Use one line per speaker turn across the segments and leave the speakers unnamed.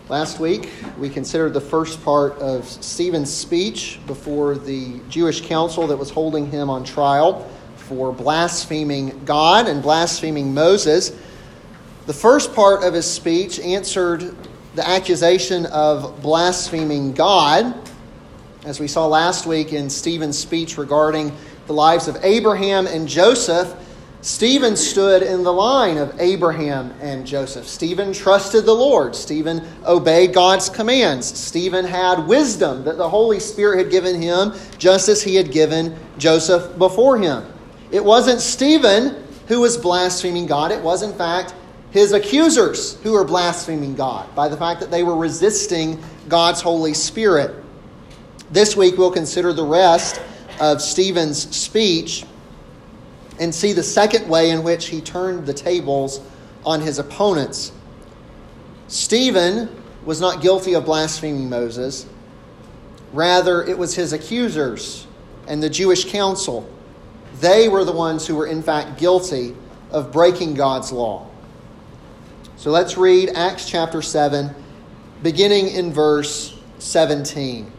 Last week, we considered the first part of Stephen's speech before the Jewish council that was holding him on trial for blaspheming God and blaspheming Moses. The first part of his speech answered the accusation of blaspheming God, as we saw last week in Stephen's speech regarding the lives of Abraham and Joseph. Stephen stood in the line of Abraham and Joseph. Stephen trusted the Lord. Stephen obeyed God's commands. Stephen had wisdom that the Holy Spirit had given him, just as he had given Joseph before him. It wasn't Stephen who was blaspheming God. It was, in fact, his accusers who were blaspheming God by the fact that they were resisting God's Holy Spirit. This week we'll consider the rest of Stephen's speech and see the second way in which he turned the tables on his opponents. Stephen was not guilty of blaspheming Moses. Rather, it was his accusers and the Jewish council. They were the ones who were in fact guilty of breaking God's law. So let's read Acts chapter 7, beginning in verse 17.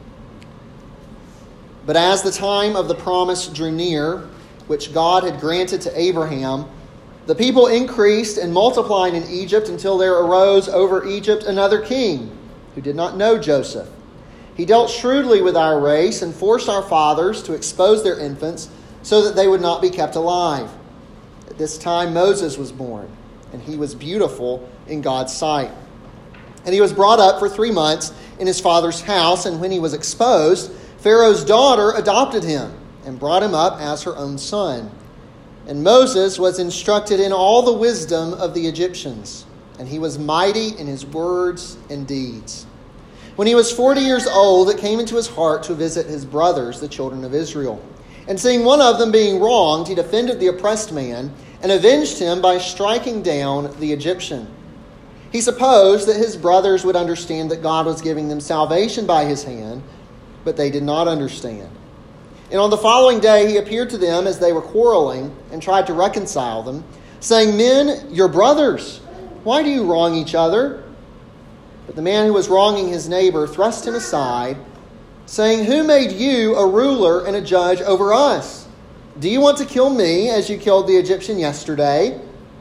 But as the time of the promise drew near, which God had granted to Abraham, the people increased and multiplied in Egypt until there arose over Egypt another king who did not know Joseph. He dealt shrewdly with our race and forced our fathers to expose their infants so that they would not be kept alive. At this time Moses was born, and he was beautiful in God's sight. And he was brought up for 3 months in his father's house, and when he was exposed, Pharaoh's daughter adopted him and brought him up as her own son. And Moses was instructed in all the wisdom of the Egyptians, and he was mighty in his words and deeds. When he was 40 years old, it came into his heart to visit his brothers, the children of Israel. And seeing one of them being wronged, he defended the oppressed man and avenged him by striking down the Egyptian. He supposed that his brothers would understand that God was giving them salvation by his hand, but they did not understand. And on the following day he appeared to them as they were quarreling and tried to reconcile them, saying, "Men, your brothers, why do you wrong each other?" But the man who was wronging his neighbor thrust him aside, saying, "Who made you a ruler and a judge over us? Do you want to kill me as you killed the Egyptian yesterday?"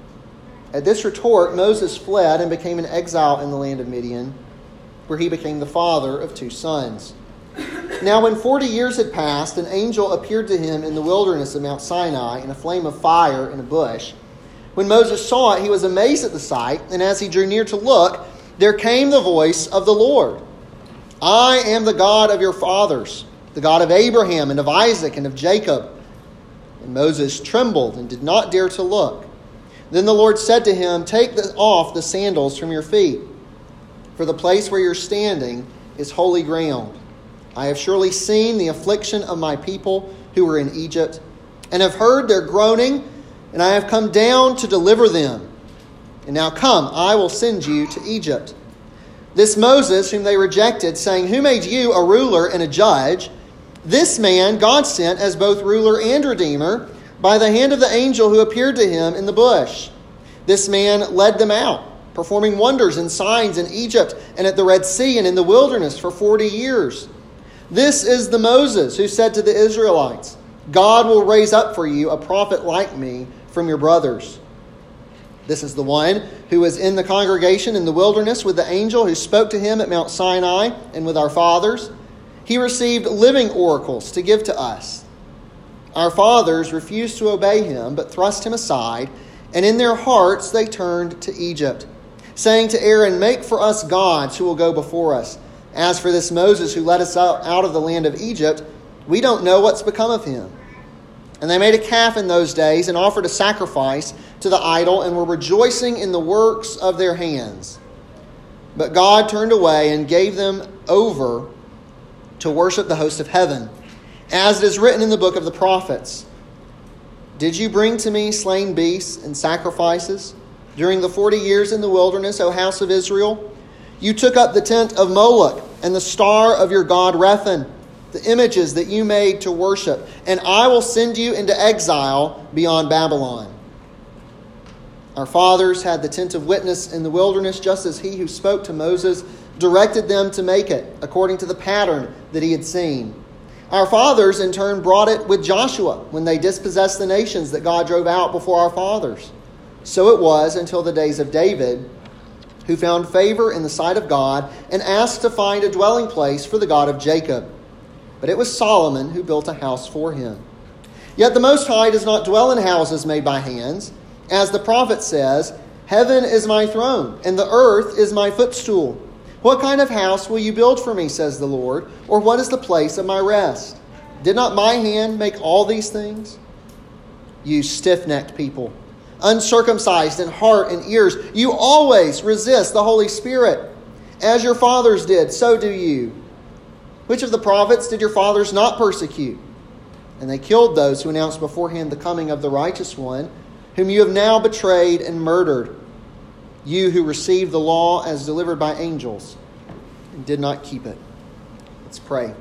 At this retort, Moses fled and became an exile in the land of Midian, where he became the father of 2 sons. Now when 40 years had passed, an angel appeared to him in the wilderness of Mount Sinai in a flame of fire in a bush. When Moses saw it, he was amazed at the sight, and as he drew near to look, there came the voice of the Lord. "I am the God of your fathers, the God of Abraham and of Isaac and of Jacob." And Moses trembled and did not dare to look. Then the Lord said to him, "Take off the sandals from your feet, for the place where you're standing is holy ground. I have surely seen the affliction of my people who are in Egypt, and have heard their groaning, and I have come down to deliver them. And now come, I will send you to Egypt." This Moses, whom they rejected, saying, "Who made you a ruler and a judge?" This man God sent as both ruler and redeemer by the hand of the angel who appeared to him in the bush. This man led them out, performing wonders and signs in Egypt and at the Red Sea and in the wilderness for 40 years. This is the Moses who said to the Israelites, "God will raise up for you a prophet like me from your brothers." This is the one who was in the congregation in the wilderness with the angel who spoke to him at Mount Sinai and with our fathers. He received living oracles to give to us. Our fathers refused to obey him, but thrust him aside, and in their hearts they turned to Egypt, saying to Aaron, "Make for us gods who will go before us. As for this Moses who led us out of the land of Egypt, we don't know what's become of him." And they made a calf in those days and offered a sacrifice to the idol and were rejoicing in the works of their hands. But God turned away and gave them over to worship the host of heaven, as it is written in the book of the prophets. "Did you bring to me slain beasts and sacrifices during the 40 years in the wilderness, O house of Israel? You took up the tent of Moloch and the star of your god Rephan, the images that you made to worship, and I will send you into exile beyond Babylon." Our fathers had the tent of witness in the wilderness, just as he who spoke to Moses directed them to make it according to the pattern that he had seen. Our fathers, in turn, brought it with Joshua when they dispossessed the nations that God drove out before our fathers. So it was until the days of David, who found favor in the sight of God and asked to find a dwelling place for the God of Jacob. But it was Solomon who built a house for him. Yet the Most High does not dwell in houses made by hands. As the prophet says, "Heaven is my throne, and the earth is my footstool. What kind of house will you build for me, says the Lord, or what is the place of my rest? Did not my hand make all these things? You stiff-necked people, uncircumcised in heart and ears, you always resist the Holy Spirit. As your fathers did, so do you. Which of the prophets did your fathers not persecute? And they killed those who announced beforehand the coming of the righteous one, whom you have now betrayed and murdered. You who received the law as delivered by angels and did not keep it." Let's pray.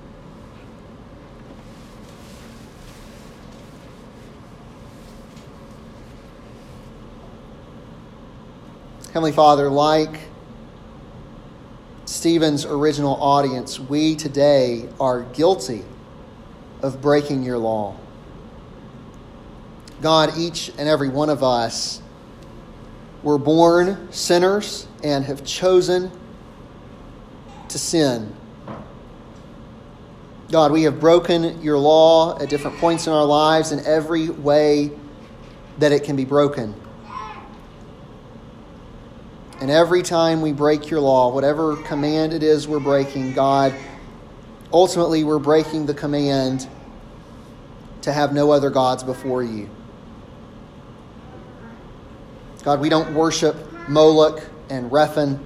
Heavenly Father, like Stephen's original audience, we today are guilty of breaking your law. God, each and every one of us were born sinners and have chosen to sin. God, we have broken your law at different points in our lives in every way that it can be broken. And every time we break your law, whatever command it is we're breaking, God, ultimately we're breaking the command to have no other gods before you. God, we don't worship Moloch and Rephan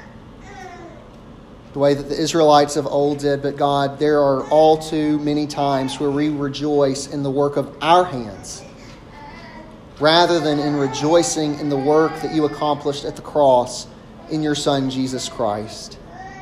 the way that the Israelites of old did, but God, there are all too many times where we rejoice in the work of our hands rather than in rejoicing in the work that you accomplished at the cross in your Son, Jesus Christ.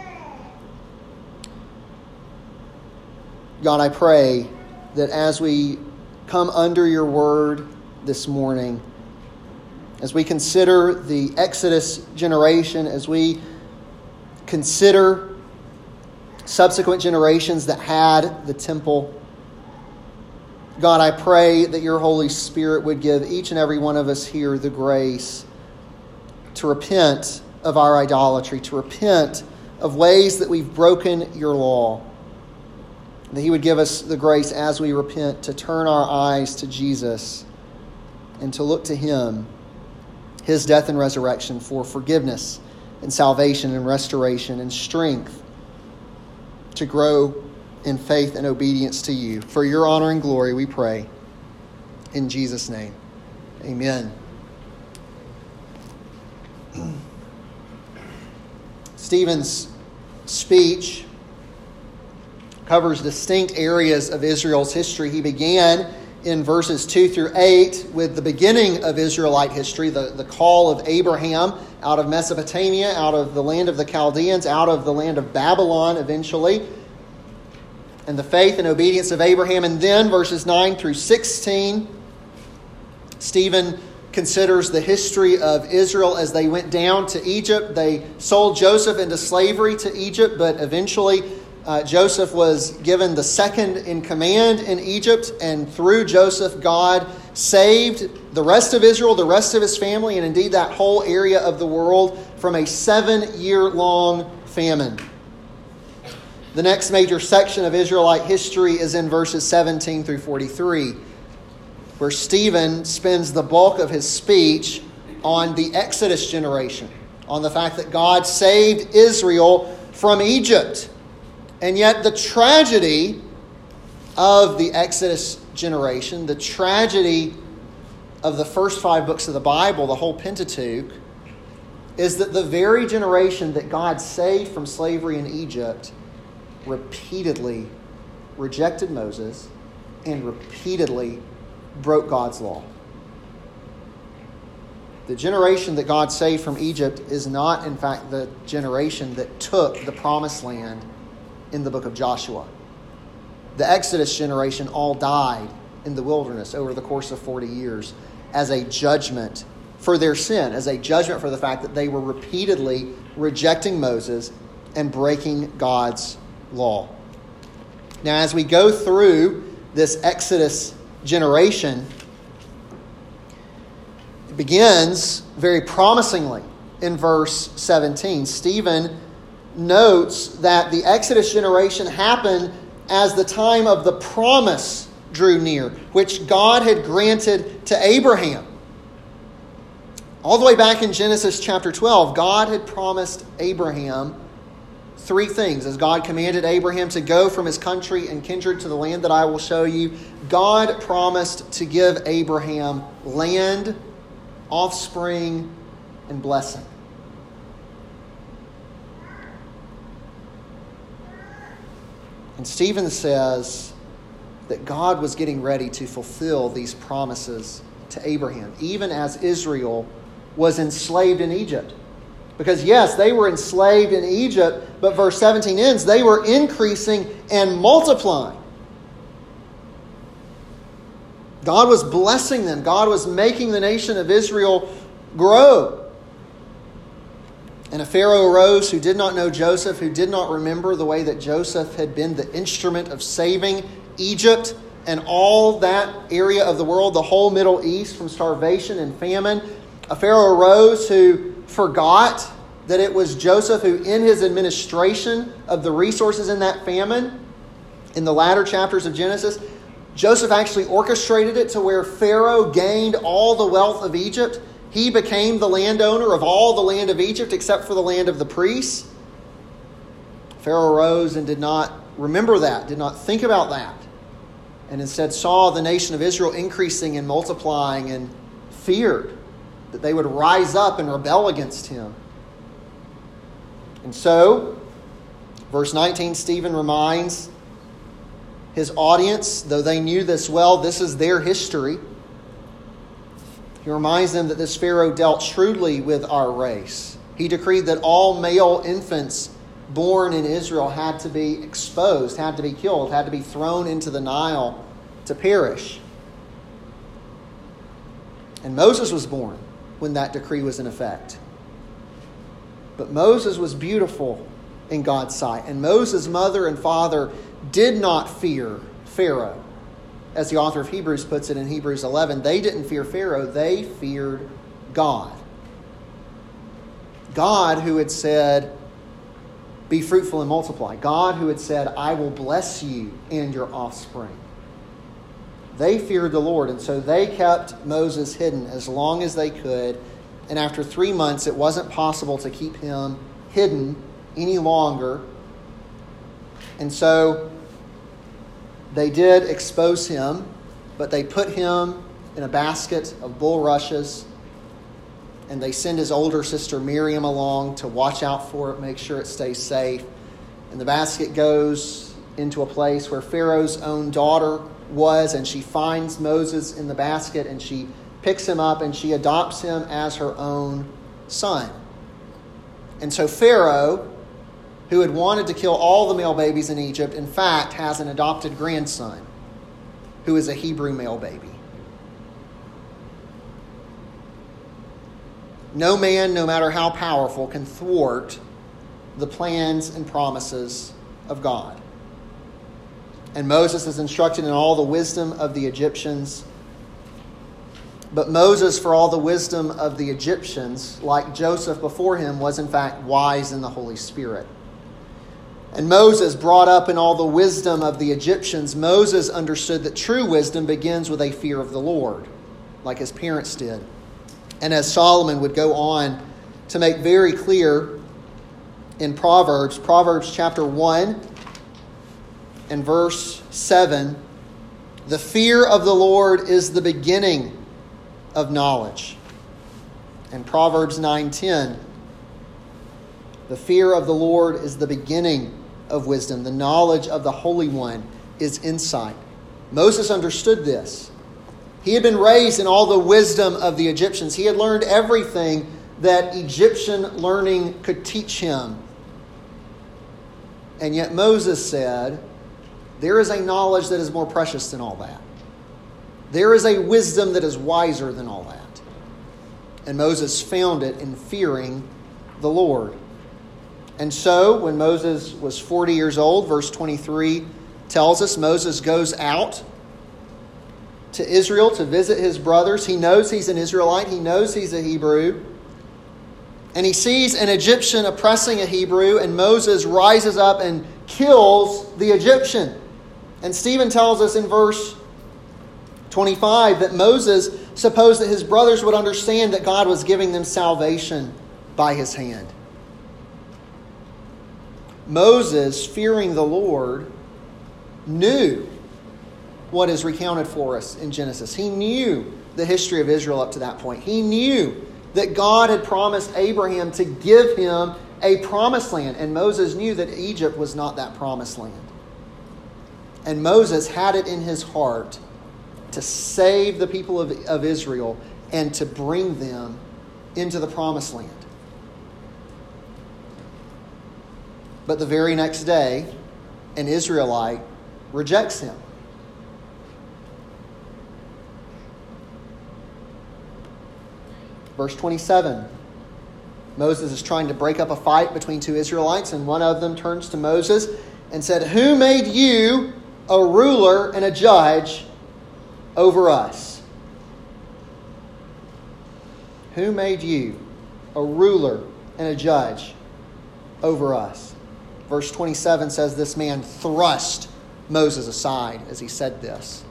God, I pray that as we come under your word this morning, as we consider the Exodus generation, as we consider subsequent generations that had the temple, God, I pray that your Holy Spirit would give each and every one of us here the grace to repent of our idolatry, to repent of ways that we've broken your law. That he would give us the grace as we repent to turn our eyes to Jesus and to look to him, his death and resurrection, for forgiveness and salvation and restoration and strength to grow in faith and obedience to you. For your honor and glory, we pray. In Jesus' name, amen. Stephen's speech covers distinct areas of Israel's history. He began in verses 2 through 8 with the beginning of Israelite history, the call of Abraham out of Mesopotamia, out of the land of the Chaldeans, out of the land of Babylon eventually, and the faith and obedience of Abraham. And then verses 9 through 16, Stephen considers the history of Israel as they went down to Egypt. They sold Joseph into slavery to Egypt, but eventually Joseph was given the second in command in Egypt, and through Joseph, God saved the rest of Israel, the rest of his family, and indeed that whole area of the world from a 7-year-long famine. The next major section of Israelite history is in verses 17 through 43, where Stephen spends the bulk of his speech on the Exodus generation, on the fact that God saved Israel from Egypt. And yet the tragedy of the Exodus generation, the tragedy of the first 5 books of the Bible, the whole Pentateuch, is that the very generation that God saved from slavery in Egypt repeatedly rejected Moses and repeatedly broke God's law. The generation that God saved from Egypt is not, in fact, the generation that took the promised land in the book of Joshua. The Exodus generation all died in the wilderness over the course of 40 years as a judgment for their sin, as a judgment for the fact that they were repeatedly rejecting Moses and breaking God's law. Now, as we go through this Exodus generation, it begins very promisingly in verse 17. Stephen notes that the Exodus generation happened as the time of the promise drew near, which God had granted to Abraham. All the way back in Genesis chapter 12, God had promised Abraham three things. As God commanded Abraham to go from his country and kindred to the land that I will show you, God promised to give Abraham land, offspring, and blessing. And Stephen says that God was getting ready to fulfill these promises to Abraham, even as Israel was enslaved in Egypt. Because yes, they were enslaved in Egypt, but verse 17 ends, they were increasing and multiplying. God was blessing them. God was making the nation of Israel grow. And a Pharaoh arose who did not know Joseph, who did not remember the way that Joseph had been the instrument of saving Egypt and all that area of the world, the whole Middle East, from starvation and famine. A Pharaoh arose who forgot that it was Joseph who, in his administration of the resources in that famine, in the latter chapters of Genesis, Joseph actually orchestrated it to where Pharaoh gained all the wealth of Egypt. He became the landowner of all the land of Egypt except for the land of the priests. Pharaoh arose and did not remember that, did not think about that, and instead saw the nation of Israel increasing and multiplying and feared that they would rise up and rebel against him. And so, verse 19, Stephen reminds his audience, though they knew this well, this is their history. He reminds them that this Pharaoh dealt shrewdly with our race. He decreed that all male infants born in Israel had to be exposed, had to be killed, had to be thrown into the Nile to perish. And Moses was born when that decree was in effect. But Moses was beautiful in God's sight. And Moses' mother and father did not fear Pharaoh. As the author of Hebrews puts it in Hebrews 11, they didn't fear Pharaoh, they feared God. God who had said, be fruitful and multiply. God who had said, I will bless you and your offspring. They feared the Lord, and so they kept Moses hidden as long as they could. And after 3 months, it wasn't possible to keep him hidden any longer. And so they did expose him, but they put him in a basket of bulrushes, and they send his older sister Miriam along to watch out for it, make sure it stays safe. And the basket goes into a place where Pharaoh's own daughter was, and she finds Moses in the basket, and she picks him up, and she adopts him as her own son. And so Pharaoh, who had wanted to kill all the male babies in Egypt, in fact, has an adopted grandson who is a Hebrew male baby. No man, no matter how powerful, can thwart the plans and promises of God. And Moses is instructed in all the wisdom of the Egyptians. But Moses, for all the wisdom of the Egyptians, like Joseph before him, was in fact wise in the Holy Spirit. And Moses, brought up in all the wisdom of the Egyptians, Moses understood that true wisdom begins with a fear of the Lord, like his parents did. And as Solomon would go on to make very clear in Proverbs chapter 1 and verse 7, the fear of the Lord is the beginning of knowledge. And Proverbs 9:10, the fear of the Lord is the beginning of wisdom. The knowledge of the Holy One is insight. Moses understood this. He had been raised in all the wisdom of the Egyptians. He had learned everything that Egyptian learning could teach him. And yet Moses said, there is a knowledge that is more precious than all that. There is a wisdom that is wiser than all that. And Moses found it in fearing the Lord. And so, when Moses was 40 years old, verse 23 tells us Moses goes out to Israel to visit his brothers. He knows he's an Israelite. He knows he's a Hebrew. And he sees an Egyptian oppressing a Hebrew, and Moses rises up and kills the Egyptian. And Stephen tells us in verse 25 that Moses supposed that his brothers would understand that God was giving them salvation by his hand. Moses, fearing the Lord, knew what is recounted for us in Genesis. He knew the history of Israel up to that point. He knew that God had promised Abraham to give him a promised land. And Moses knew that Egypt was not that promised land. And Moses had it in his heart to save the people of Israel and to bring them into the promised land. But the very next day, an Israelite rejects him. Verse 27, Moses is trying to break up a fight between two Israelites, and one of them turns to Moses and said, "Who made you a ruler and a judge over us?" Who made you a ruler and a judge over us? Verse 27 says this man thrust Moses aside as he said this.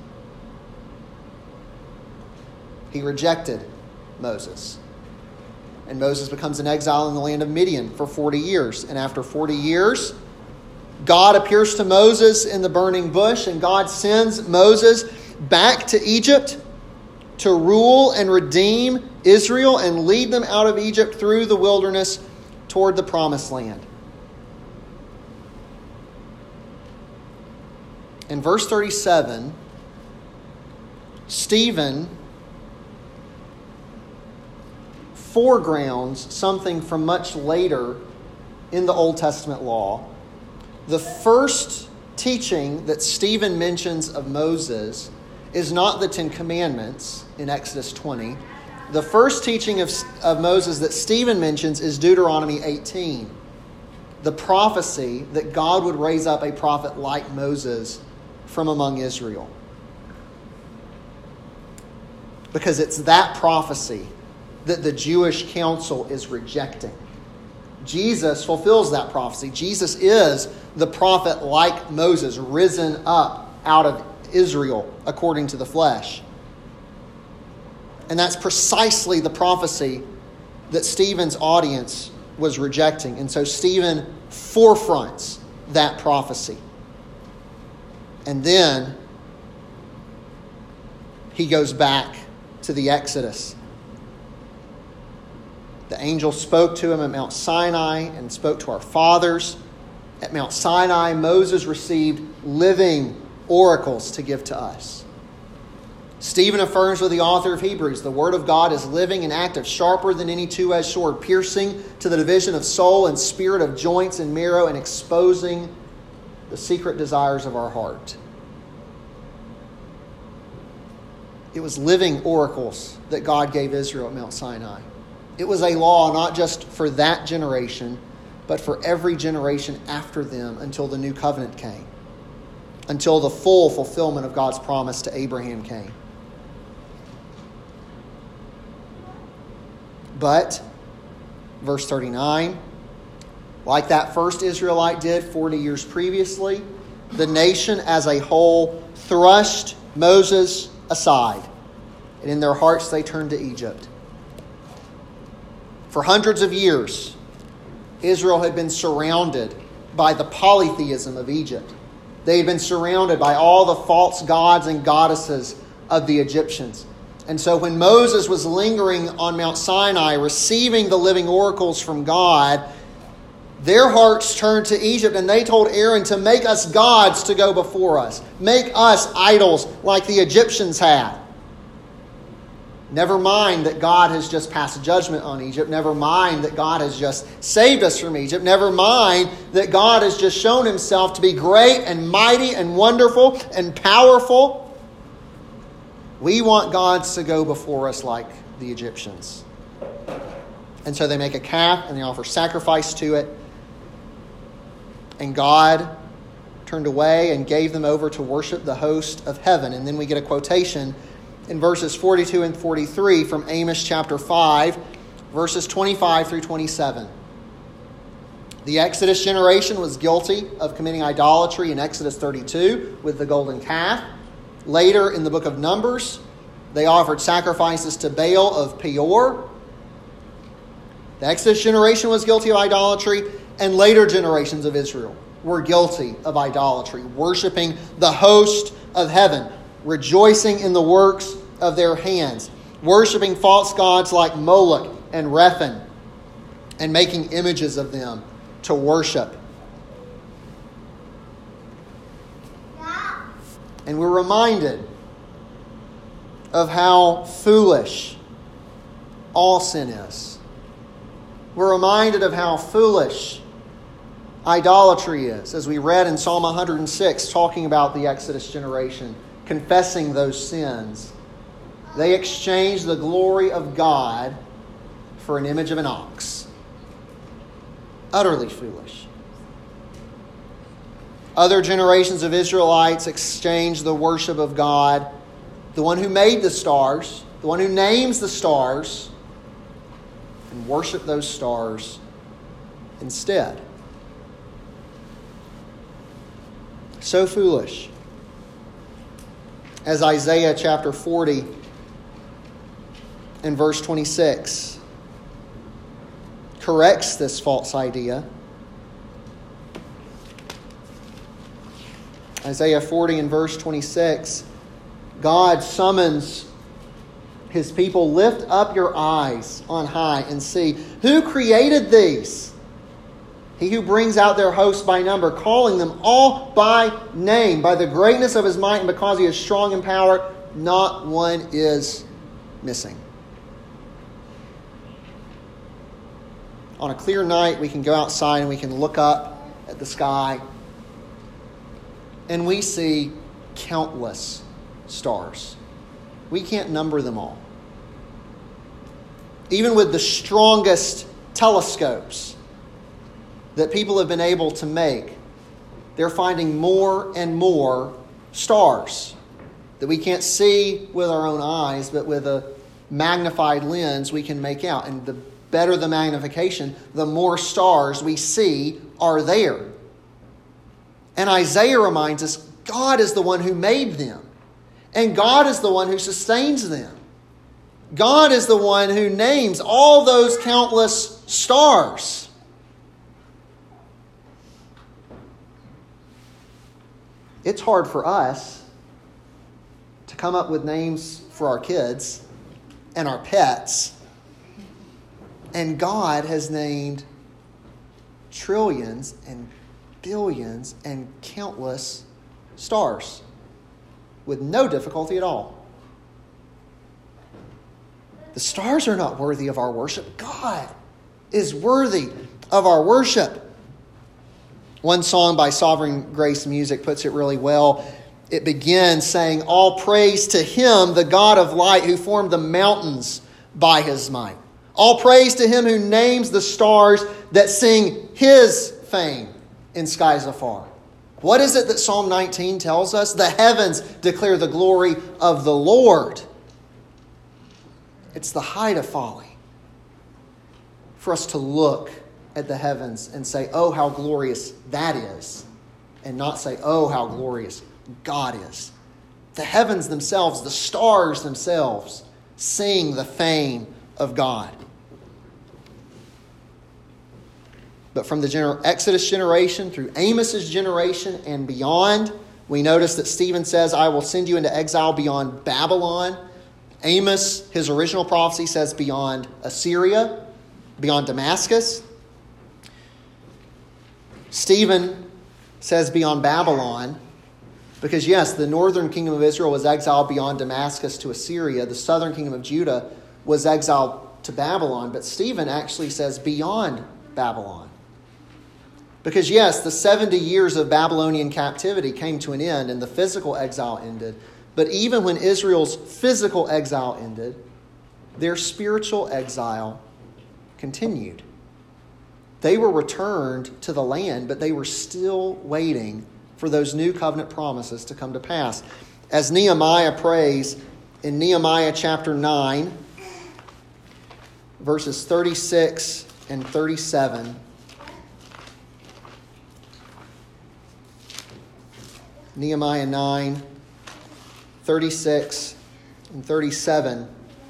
He rejected Moses. And Moses becomes an exile in the land of Midian for 40 years. And after 40 years, God appears to Moses in the burning bush, and God sends Moses back to Egypt to rule and redeem Israel and lead them out of Egypt through the wilderness toward the promised land. In verse 37, Stephen foregrounds something from much later in the Old Testament law. The first teaching that Stephen mentions of Moses is not the Ten Commandments in Exodus 20. The first teaching of Moses that Stephen mentions is Deuteronomy 18, the prophecy that God would raise up a prophet like Moses from among Israel. Because it's that prophecy that the Jewish council is rejecting. Jesus fulfills that prophecy. Jesus is the prophet like Moses, risen up out of Israel according to the flesh. And that's precisely the prophecy that Stephen's audience was rejecting. And so Stephen forefronts that prophecy. And then he goes back to the Exodus. The angel spoke to him at Mount Sinai and spoke to our fathers. At Mount Sinai, Moses received living oracles to give to us. Stephen affirms with the author of Hebrews, the word of God is living and active, sharper than any two-edged sword, piercing to the division of soul and spirit, of joints and marrow, and exposing the secret desires of our heart. It was living oracles that God gave Israel at Mount Sinai. It was a law not just for that generation, but for every generation after them until the new covenant came, until the full fulfillment of God's promise to Abraham came. But, verse 39, like that first Israelite did 40 years previously, the nation as a whole thrust Moses aside, and in their hearts they turned to Egypt. For hundreds of years, Israel had been surrounded by the polytheism of Egypt. They had been surrounded by all the false gods and goddesses of the Egyptians. And so when Moses was lingering on Mount Sinai, receiving the living oracles from God, their hearts turned to Egypt, and they told Aaron to make us gods to go before us. Make us idols like the Egyptians had. Never mind that God has just passed judgment on Egypt. Never mind that God has just saved us from Egypt. Never mind that God has just shown himself to be great and mighty and wonderful and powerful. We want gods to go before us like the Egyptians. And so they make a calf and they offer sacrifice to it. And God turned away and gave them over to worship the host of heaven. And then we get a quotation in verses 42 and 43 from Amos chapter 5, verses 25 through 27. The Exodus generation was guilty of committing idolatry in Exodus 32 with the golden calf. Later in the book of Numbers, they offered sacrifices to Baal of Peor. The Exodus generation was guilty of idolatry, and later generations of Israel were guilty of idolatry, worshiping the host of heaven, rejoicing in the works of their hands, worshiping false gods like Moloch and Rephan, and making images of them to worship. And we're reminded of how foolish all sin is. We're reminded of how foolish idolatry is, as we read in Psalm 106, talking about the Exodus generation, confessing those sins. They exchanged the glory of God for an image of an ox. Utterly foolish. Other generations of Israelites exchanged the worship of God, the one who made the stars, the one who names the stars, and worship those stars instead. So foolish. As Isaiah chapter 40 and verse 26 corrects this false idea. Isaiah 40 and verse 26, God summons His people, lift up your eyes on high and see who created these. He who brings out their hosts by number, calling them all by name, by the greatness of His might, and because He is strong in power, not one is missing. On a clear night, we can go outside and we can look up at the sky, and we see countless stars. We can't number them all. Even with the strongest telescopes that people have been able to make, they're finding more and more stars that we can't see with our own eyes, but with a magnified lens we can make out. And the better the magnification, the more stars we see are there. And Isaiah reminds us, God is the one who made them. And God is the one who sustains them. God is the one who names all those countless stars. It's hard for us to come up with names for our kids and our pets. And God has named trillions and billions and countless stars with no difficulty at all. The stars are not worthy of our worship. God is worthy of our worship. One song by Sovereign Grace Music puts it really well. It begins saying, all praise to Him, the God of light, who formed the mountains by His might. All praise to Him who names the stars that sing His fame in skies afar. What is it that Psalm 19 tells us? The heavens declare the glory of the Lord. It's the height of folly for us to look at the heavens and say, oh, how glorious that is, and not say, oh, how glorious God is. The heavens themselves, the stars themselves, sing the fame of God. But from the Exodus generation through Amos's generation and beyond, we notice that Stephen says, I will send you into exile beyond Babylon. Amos, his original prophecy, says beyond Assyria, beyond Damascus. Stephen says beyond Babylon, because yes, the northern kingdom of Israel was exiled beyond Damascus to Assyria. The southern kingdom of Judah was exiled to Babylon. But Stephen actually says beyond Babylon. Because yes, the 70 years of Babylonian captivity came to an end and the physical exile ended. But even when Israel's physical exile ended, their spiritual exile continued. They were returned to the land, but they were still waiting for those new covenant promises to come to pass. As Nehemiah prays in Nehemiah chapter 9, verses 36 and 37, Nehemiah 9, 36 and 37.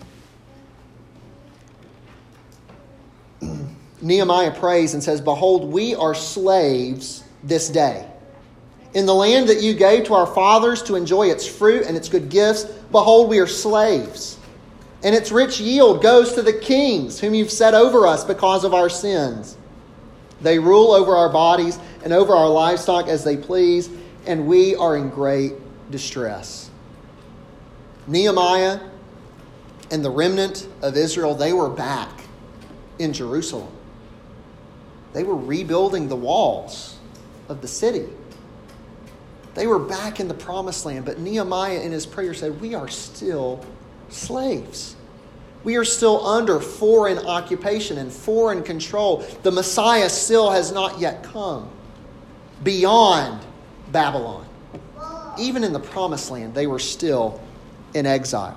Nehemiah prays and says, "Behold, we are slaves this day. In the land that you gave to our fathers to enjoy its fruit and its good gifts, behold, we are slaves. And its rich yield goes to the kings whom you've set over us because of our sins. They rule over our bodies and over our livestock as they please, and we are in great distress." Nehemiah and the remnant of Israel, they were back in Jerusalem. They were rebuilding the walls of the city. They were back in the promised land. But Nehemiah in his prayer said, we are still slaves. We are still under foreign occupation and foreign control. The Messiah still has not yet come beyond Babylon. Even in the promised land, they were still in exile.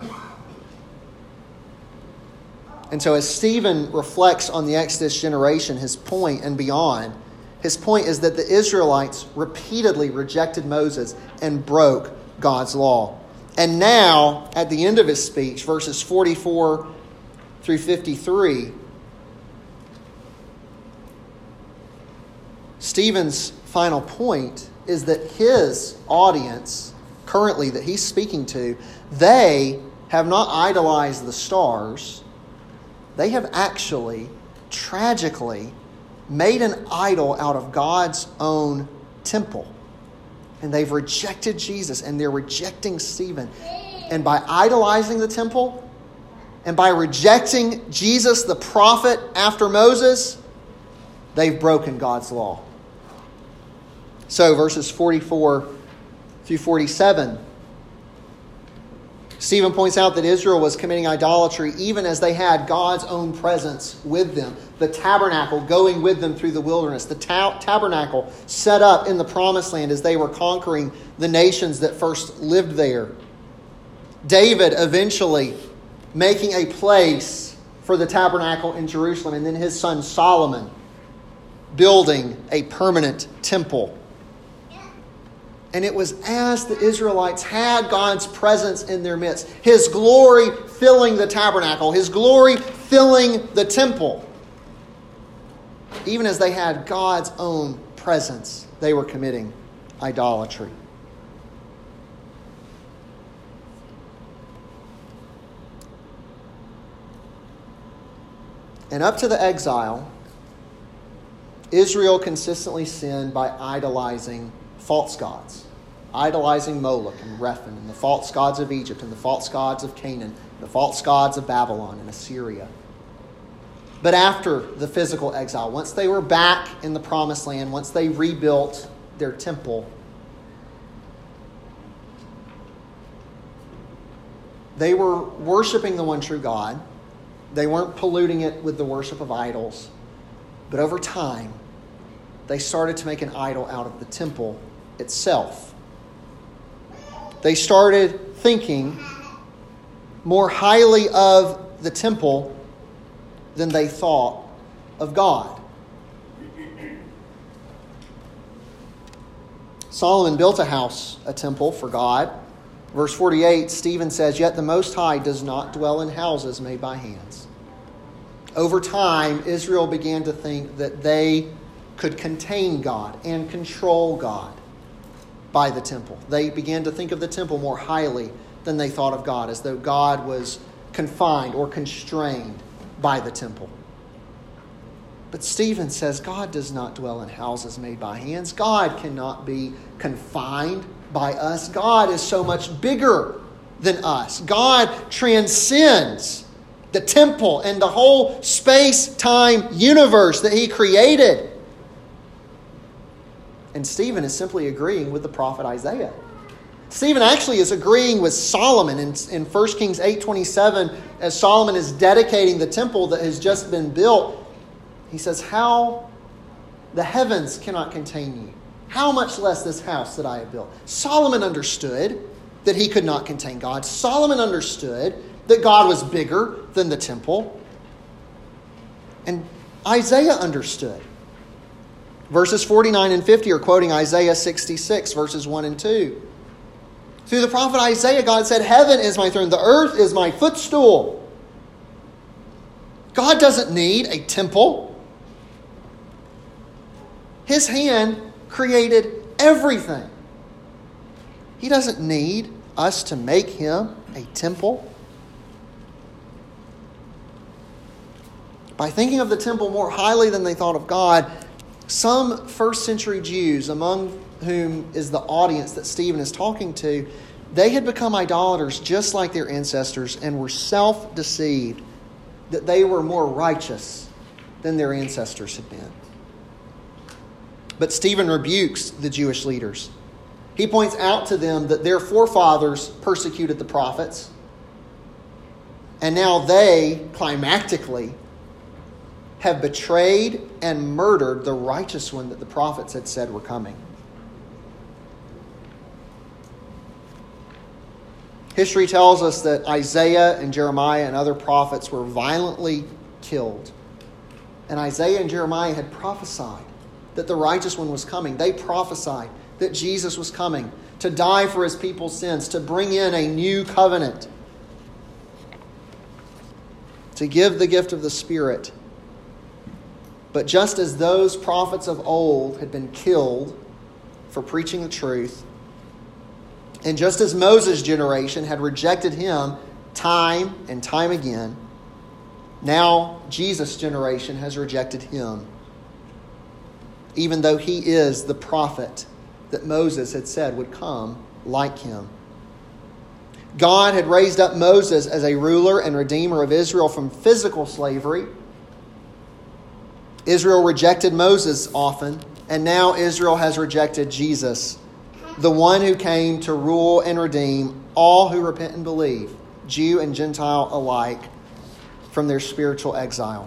And so as Stephen reflects on the Exodus generation, his point and beyond, his point is that the Israelites repeatedly rejected Moses and broke God's law. And now, at the end of his speech, verses 44 through 53, Stephen's final point is that his audience, currently that he's speaking to, they have not idolized the stars. They have actually, tragically, made an idol out of God's own temple. And they've rejected Jesus, and they're rejecting Stephen. And by idolizing the temple, and by rejecting Jesus, the prophet after Moses, they've broken God's law. So verses 44 through 47, Stephen points out that Israel was committing idolatry even as they had God's own presence with them. The tabernacle going with them through the wilderness. The tabernacle set up in the promised land as they were conquering the nations that first lived there. David eventually making a place for the tabernacle in Jerusalem. And then his son Solomon building a permanent temple. And it was as the Israelites had God's presence in their midst, His glory filling the tabernacle, His glory filling the temple. Even as they had God's own presence, they were committing idolatry. And up to the exile, Israel consistently sinned by idolizing false gods, idolizing Moloch and Rephan and the false gods of Egypt and the false gods of Canaan, the false gods of Babylon and Assyria. But after the physical exile, once they were back in the promised land, once they rebuilt their temple, they were worshiping the one true God. They weren't polluting it with the worship of idols. But over time, they started to make an idol out of the temple itself. They started thinking more highly of the temple than they thought of God. Solomon built a house, a temple for God. Verse 48, Stephen says, "Yet the Most High does not dwell in houses made by hands." Over time, Israel began to think that they could contain God and control God by the temple. They began to think of the temple more highly than they thought of God, as though God was confined or constrained by the temple. But Stephen says God does not dwell in houses made by hands. God cannot be confined by us. God is so much bigger than us. God transcends the temple and the whole space-time universe that He created. And Stephen is simply agreeing with the prophet Isaiah. Stephen actually is agreeing with Solomon in 1 Kings 8:27, as Solomon is dedicating the temple that has just been built. He says, "How The heavens cannot contain you. How much less this house that I have built? Solomon understood that he could not contain God. Solomon understood that God was bigger than the temple. And Isaiah understood. Verses 49 and 50 are quoting Isaiah 66, verses 1 and 2. Through the prophet Isaiah, God said, heaven is my throne, the earth is my footstool. God doesn't need a temple. His hand created everything. He doesn't need us to make him a temple. By thinking of the temple more highly than they thought of God, some first century Jews, among whom is the audience that Stephen is talking to, they had become idolaters just like their ancestors and were self-deceived that they were more righteous than their ancestors had been. But Stephen rebukes the Jewish leaders. He points out to them that their forefathers persecuted the prophets, and now they, climactically, have betrayed and murdered the righteous one that the prophets had said were coming. History tells us that Isaiah and Jeremiah and other prophets were violently killed. And Isaiah and Jeremiah had prophesied that the righteous one was coming. They prophesied that Jesus was coming to die for his people's sins, to bring in a new covenant, to give the gift of the Spirit. But just as those prophets of old had been killed for preaching the truth, and just as Moses' generation had rejected him time and time again, now Jesus' generation has rejected him, even though he is the prophet that Moses had said would come like him. God had raised up Moses as a ruler and redeemer of Israel from physical slavery. Israel rejected Moses often, and now Israel has rejected Jesus, the one who came to rule and redeem all who repent and believe, Jew and Gentile alike, from their spiritual exile.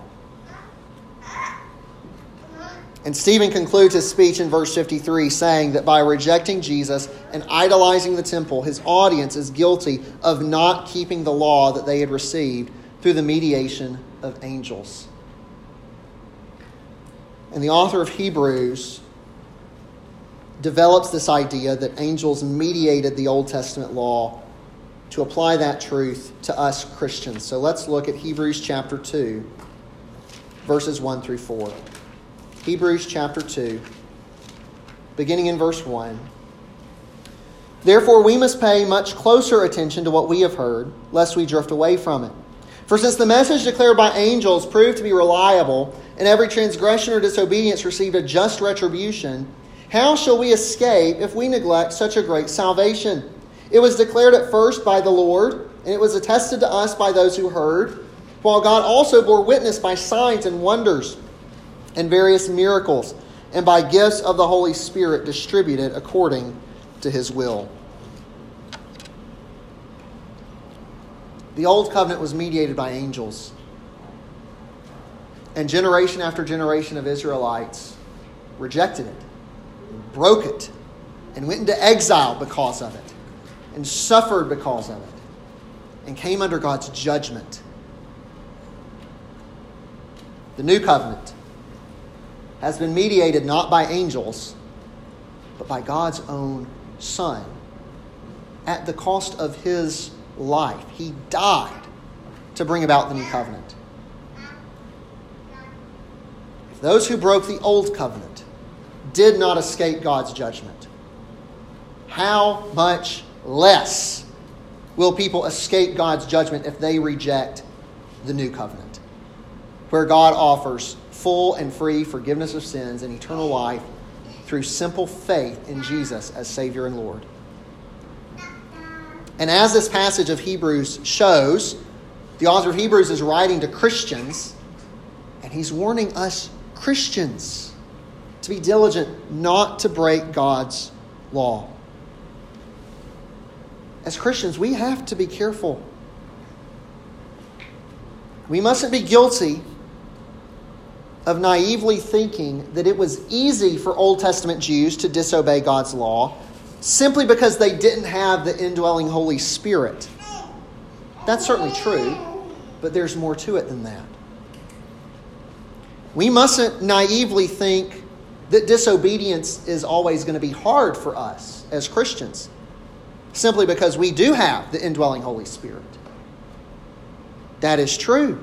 And Stephen concludes his speech in verse 53 saying that by rejecting Jesus and idolizing the temple, his audience is guilty of not keeping the law that they had received through the mediation of angels. And the author of Hebrews develops this idea that angels mediated the Old Testament law to apply that truth to us Christians. So let's look at Hebrews chapter 2, verses 1 through 4. Hebrews chapter 2, beginning in verse 1. Therefore we must pay much closer attention to what we have heard, lest we drift away from it. For since the message declared by angels proved to be reliable, and every transgression or disobedience received a just retribution, how shall we escape if we neglect such a great salvation? It was declared at first by the Lord, and it was attested to us by those who heard, while God also bore witness by signs and wonders and various miracles, and by gifts of the Holy Spirit distributed according to his will. The Old Covenant was mediated by angels. And generation after generation of Israelites rejected it, broke it, and went into exile because of it, and suffered because of it, and came under God's judgment. The New Covenant has been mediated not by angels, but by God's own Son at the cost of his life. He died to bring about the New Covenant. If those who broke the Old Covenant did not escape God's judgment, how much less will people escape God's judgment if they reject the New Covenant, where God offers full and free forgiveness of sins and eternal life through simple faith in Jesus as Savior and Lord. And as this passage of Hebrews shows, the author of Hebrews is writing to Christians, and he's warning us Christians to be diligent not to break God's law. As Christians, we have to be careful. We mustn't be guilty of naively thinking that it was easy for Old Testament Jews to disobey God's law simply because they didn't have the indwelling Holy Spirit. That's certainly true, but there's more to it than that. We mustn't naively think that disobedience is always going to be hard for us as Christians, simply because we do have the indwelling Holy Spirit. That is true.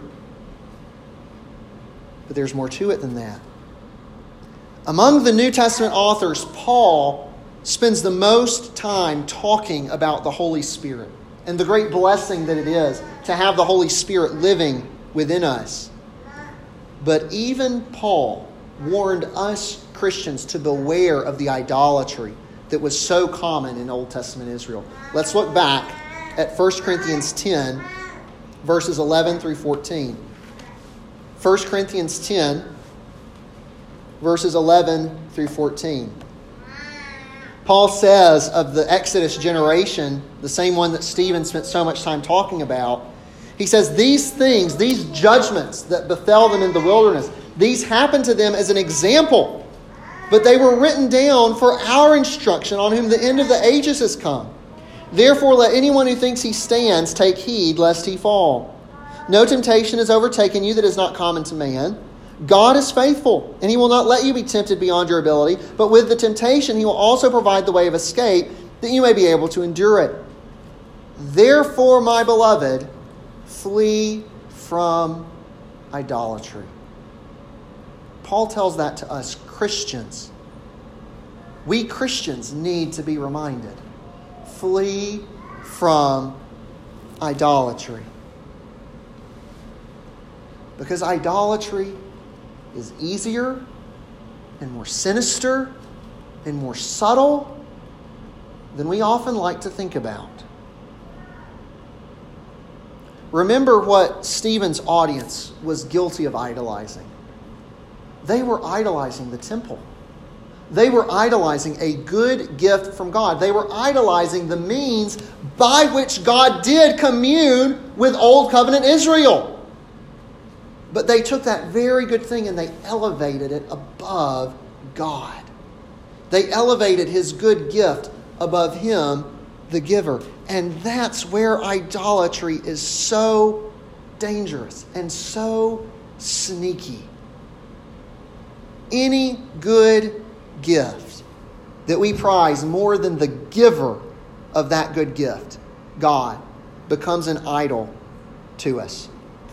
But there's more to it than that. Among the New Testament authors, Paul spends the most time talking about the Holy Spirit and the great blessing that it is to have the Holy Spirit living within us. But even Paul warned us Christians to beware of the idolatry that was so common in Old Testament Israel. Let's look back at 1 Corinthians 10, verses 11 through 14. 1 Corinthians 10, verses 11 through 14. Paul says of the Exodus generation, the same one that Stephen spent so much time talking about, he says, these things, these judgments that befell them in the wilderness, these happened to them as an example, but they were written down for our instruction, on whom the end of the ages has come. Therefore, let anyone who thinks he stands take heed lest he fall. No temptation has overtaken you that is not common to man. God is faithful, and he will not let you be tempted beyond your ability, but with the temptation he will also provide the way of escape, that you may be able to endure it. Therefore, my beloved, flee from idolatry. Paul tells that to us Christians. We Christians need to be reminded. Flee from idolatry. Because idolatry is easier and more sinister and more subtle than we often like to think about. Remember what Stephen's audience was guilty of idolizing. They were idolizing the temple. They were idolizing a good gift from God. They were idolizing the means by which God did commune with Old Covenant Israel. But they took that very good thing and they elevated it above God. They elevated his good gift above him, the giver. And that's where idolatry is so dangerous and so sneaky. Any good gift that we prize more than the giver of that good gift, God, becomes an idol to us.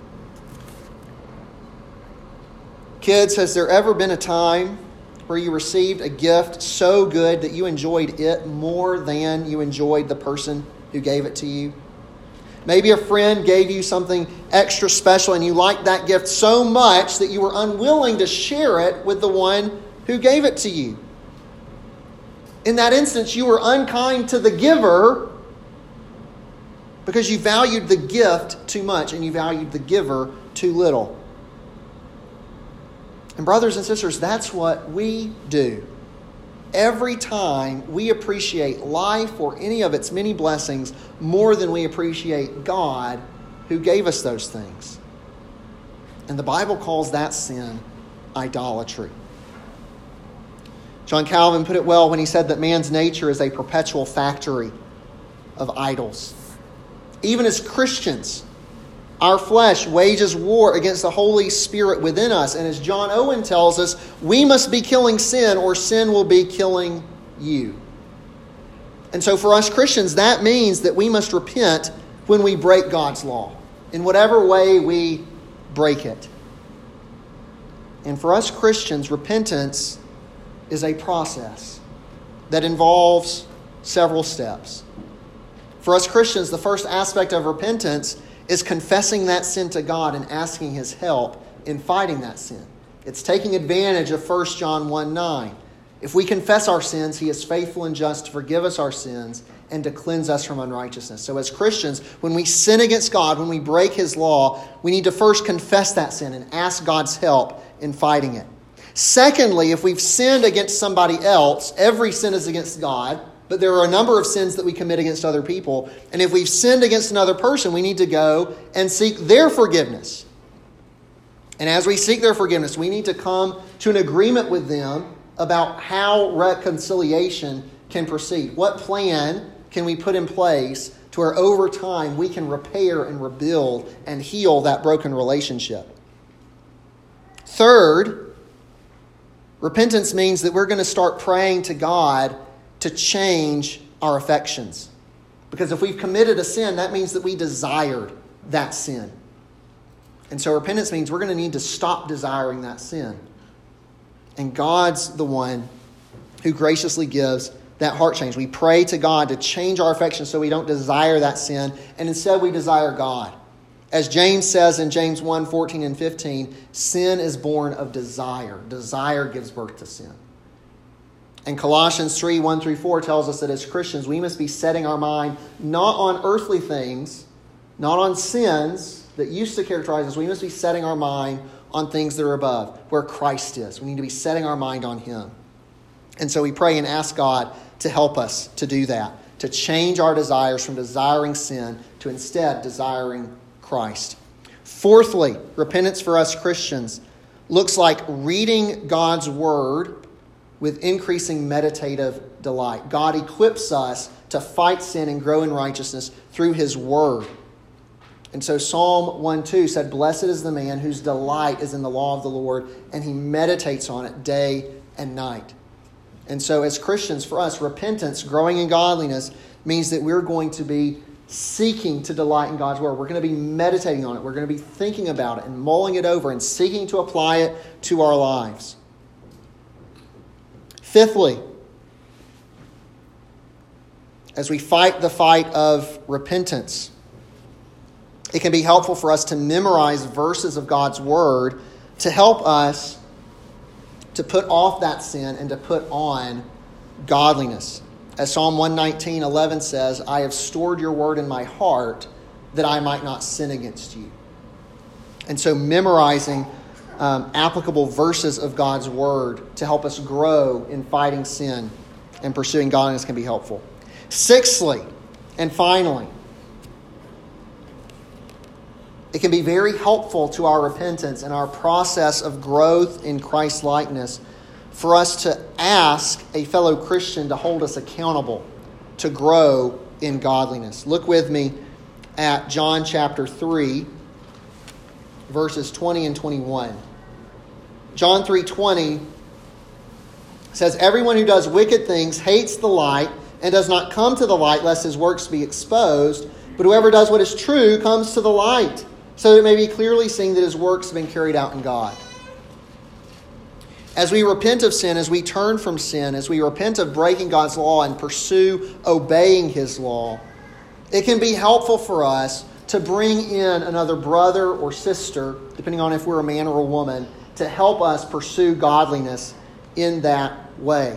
Kids, has there ever been a time where you received a gift so good that you enjoyed it more than you enjoyed the person who gave it to you? Maybe a friend gave you something extra special and you liked that gift so much that you were unwilling to share it with the one who gave it to you. In that instance, you were unkind to the giver because you valued the gift too much and you valued the giver too little. And brothers and sisters, that's what we do. Every time we appreciate life or any of its many blessings more than we appreciate God who gave us those things. And the Bible calls that sin idolatry. John Calvin put it well when he said that man's nature is a perpetual factory of idols. Even as Christians, our flesh wages war against the Holy Spirit within us. And as John Owen tells us, we must be killing sin or sin will be killing you. And so for us Christians, that means that we must repent when we break God's law, in whatever way we break it. And for us Christians, repentance is a process that involves several steps. For us Christians, the first aspect of repentance is confessing that sin to God and asking his help in fighting that sin. It's taking advantage of 1 John 1:9. If we confess our sins, he is faithful and just to forgive us our sins and to cleanse us from unrighteousness. So as Christians, when we sin against God, when we break his law, we need to first confess that sin and ask God's help in fighting it. Secondly, if we've sinned against somebody else, every sin is against God, but there are a number of sins that we commit against other people. And if we've sinned against another person, we need to go and seek their forgiveness. And as we seek their forgiveness, we need to come to an agreement with them about how reconciliation can proceed. What plan can we put in place to where over time we can repair and rebuild and heal that broken relationship? Third, repentance means that we're going to start praying to God to change our affections. Because if we've committed a sin, that means that we desired that sin. And so repentance means we're going to need to stop desiring that sin. And God's the one who graciously gives that heart change. We pray to God to change our affections so we don't desire that sin, and instead we desire God. As James says in James 1:14 and 15, sin is born of desire. Desire gives birth to sin. And Colossians 3:1-4 tells us that as Christians, we must be setting our mind not on earthly things, not on sins that used to characterize us. We must be setting our mind on things that are above, where Christ is. We need to be setting our mind on Him. And so we pray and ask God to help us to do that, to change our desires from desiring sin to instead desiring Christ. Fourthly, repentance for us Christians looks like reading God's Word with increasing meditative delight. God equips us to fight sin and grow in righteousness through His Word. And so Psalm 1:2 said, "Blessed is the man whose delight is in the law of the Lord, and he meditates on it day and night." And so as Christians, for us, repentance, growing in godliness, means that we're going to be seeking to delight in God's Word. We're going to be meditating on it. We're going to be thinking about it and mulling it over and seeking to apply it to our lives. Fifthly, as we fight the fight of repentance, it can be helpful for us to memorize verses of God's Word to help us to put off that sin and to put on godliness. As Psalm 119:11 says, "I have stored your word in my heart that I might not sin against you." And so memorizing applicable verses of God's Word to help us grow in fighting sin and pursuing godliness can be helpful. Sixthly, and finally, it can be very helpful to our repentance and our process of growth in Christ-likeness for us to ask a fellow Christian to hold us accountable to grow in godliness. Look with me at John chapter 3, verses 20 and 21. John 3:20 says, "Everyone who does wicked things hates the light and does not come to the light lest his works be exposed. But whoever does what is true comes to the light, so that it may be clearly seen that his works have been carried out in God." As we repent of sin, as we turn from sin, as we repent of breaking God's law and pursue obeying His law, it can be helpful for us to bring in another brother or sister, depending on if we're a man or a woman, to help us pursue godliness in that way.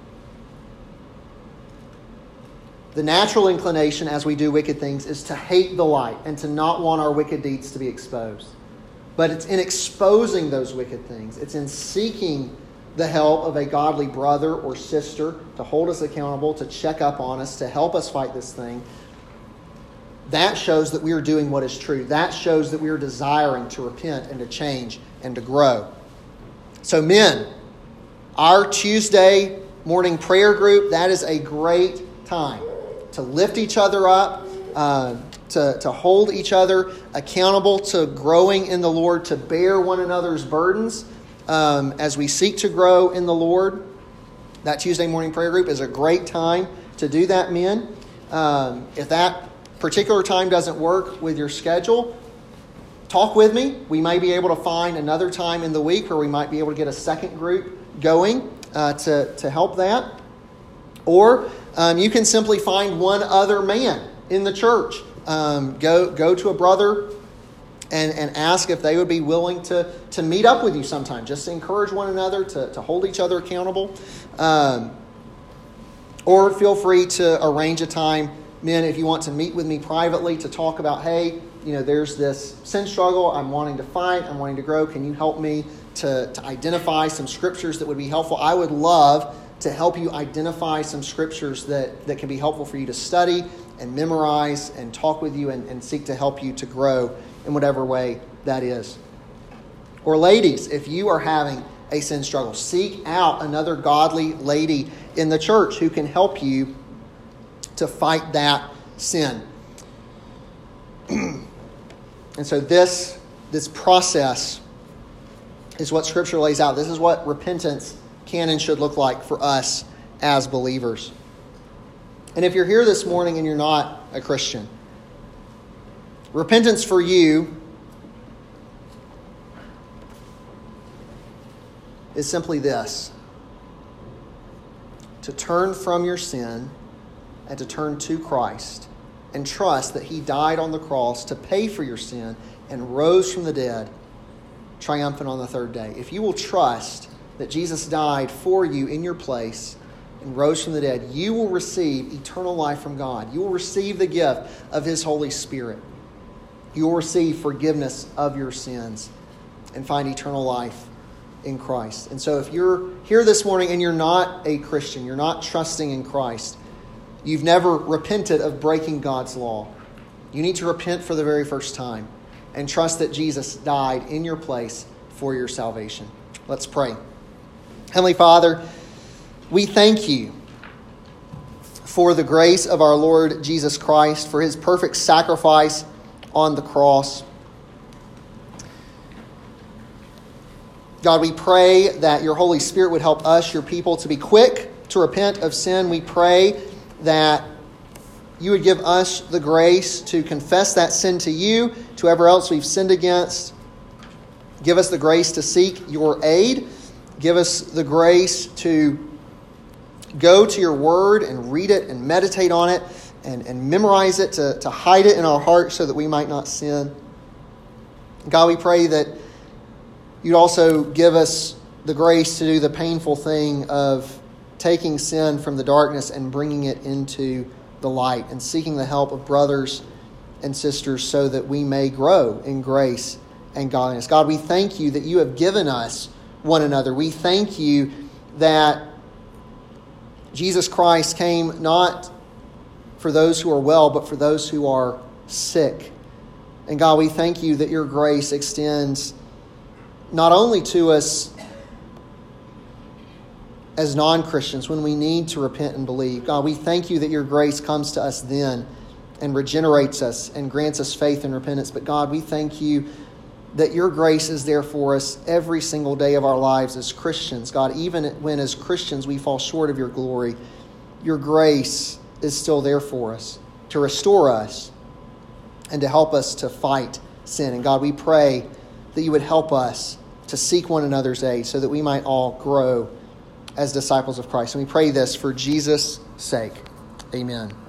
The natural inclination as we do wicked things is to hate the light and to not want our wicked deeds to be exposed. But it's in exposing those wicked things, it's in seeking the help of a godly brother or sister to hold us accountable, to check up on us, to help us fight this thing. That shows that we are doing what is true. That shows that we are desiring to repent and to change and to grow. So men, our Tuesday morning prayer group, that is a great time to lift each other up, to hold each other accountable to growing in the Lord, to bear one another's burdens as we seek to grow in the Lord. That Tuesday morning prayer group is a great time to do that, men. If that particular time doesn't work with your schedule, talk with me. We may be able to find another time in the week where we might be able to get a second group going to help that. Or you can simply find one other man in the church. Go to a brother and ask if they would be willing to meet up with you sometime, just to encourage one another, to hold each other accountable. Or feel free to arrange a time, men, if you want to meet with me privately to talk about, hey, there's this sin struggle I'm wanting to fight, I'm wanting to grow. Can you help me to identify some scriptures that would be helpful? I would love to help you identify some scriptures that can be helpful for you to study and memorize and talk with you and seek to help you to grow in whatever way that is. Or ladies, if you are having a sin struggle, seek out another godly lady in the church who can help you to fight that sin. And so this process is what Scripture lays out. This is what repentance can and should look like for us as believers. And if you're here this morning and you're not a Christian, repentance for you is simply this: to turn from your sin and to turn to Christ and trust that He died on the cross to pay for your sin and rose from the dead, triumphant on the third day. If you will trust that Jesus died for you in your place and rose from the dead, you will receive eternal life from God. You will receive the gift of His Holy Spirit. You will receive forgiveness of your sins and find eternal life in Christ. And so if you're here this morning and you're not a Christian, you're not trusting in Christ, you've never repented of breaking God's law, you need to repent for the very first time and trust that Jesus died in your place for your salvation. Let's pray. Heavenly Father, we thank You for the grace of our Lord Jesus Christ, for His perfect sacrifice on the cross. God, we pray that Your Holy Spirit would help us, Your people, to be quick to repent of sin. We pray that You would give us the grace to confess that sin to You, to whoever else we've sinned against. Give us the grace to seek Your aid. Give us the grace to go to Your Word and read it and meditate on it and memorize it, to hide it in our hearts so that we might not sin. God, we pray that You'd also give us the grace to do the painful thing of taking sin from the darkness and bringing it into the light and seeking the help of brothers and sisters so that we may grow in grace and godliness. God, we thank You that You have given us one another. We thank You that Jesus Christ came not for those who are well, but for those who are sick. And God, we thank You that Your grace extends not only to us as non-Christians when we need to repent and believe. God, we thank You that Your grace comes to us then and regenerates us and grants us faith and repentance. But God, we thank You that Your grace is there for us every single day of our lives as Christians. God, even when as Christians we fall short of Your glory, Your grace is still there for us to restore us and to help us to fight sin. And God, we pray that You would help us to seek one another's aid so that we might all grow as disciples of Christ. And we pray this for Jesus' sake. Amen.